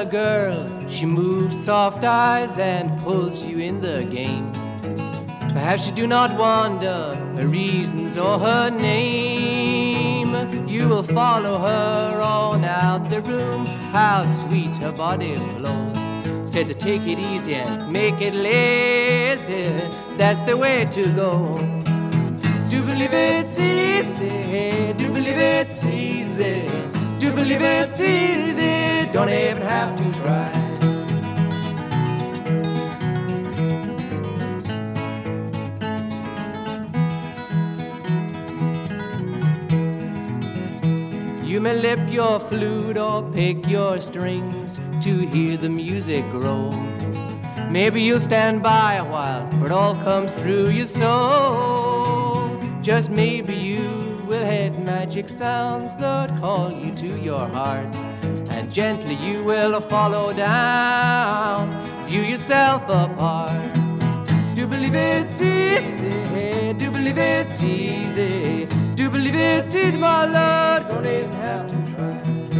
girl, she moves soft eyes and pulls you in the game. Perhaps you do not wonder her reasons or her name. You will follow her on out the room, how sweet her body flows. Said to take it easy and make it lazy, that's the way to go. Do believe it's easy, do believe it's easy, do believe it's easy, don't even have to try. You may lip your flute or pick your strings to hear the music grow. Maybe you'll stand by a while, for it all comes through your soul. Just maybe you will hear magic sounds that call you to your heart, and gently you will follow down, view yourself apart. Do believe it's easy, do believe it's easy, do believe it's easy, my Lord, don't even have to try.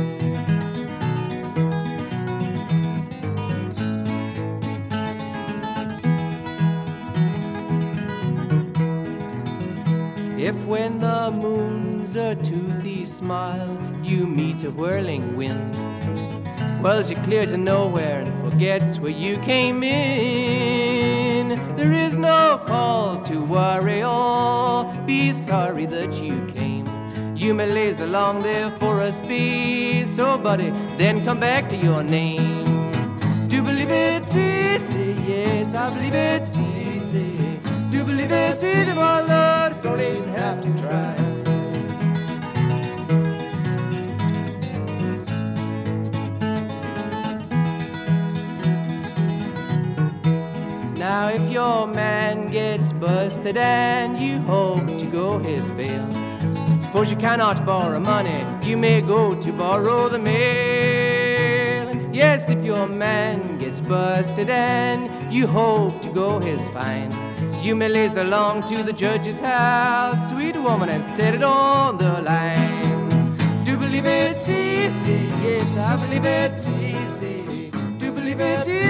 If when the moon's a toothy smile, you meet a whirling wind, whirls you clear to nowhere and forgets where you came in. There is no call to worry or be sorry that you came. You may laze along there for a space, oh buddy, then come back to your name. Do believe it's easy, yes, I believe it's easy. Do believe it's easy, my Lord, don't even have to try. Now if your man gets busted and you hope to go his bail, suppose you cannot borrow money, you may go to borrow the mail. Yes, if your man gets busted and you hope to go his fine, you may lace along to the judge's house, sweet woman, and set it on the line. Do believe it's easy, yes, I believe it's easy. Do believe it's easy.